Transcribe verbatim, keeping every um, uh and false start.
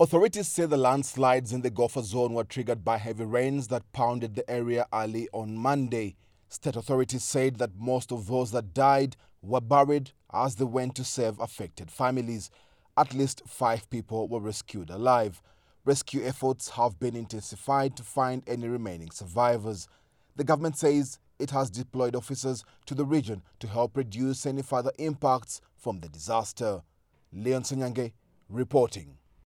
Authorities say the landslides in the Gopher Zone were triggered by heavy rains that pounded the area early on Monday. State authorities said that most of those that died were buried as they went to save affected families. At least five people were rescued alive. Rescue efforts have been intensified to find any remaining survivors. The government says it has deployed officers to the region to help reduce any further impacts from the disaster. Leon Sonyange reporting.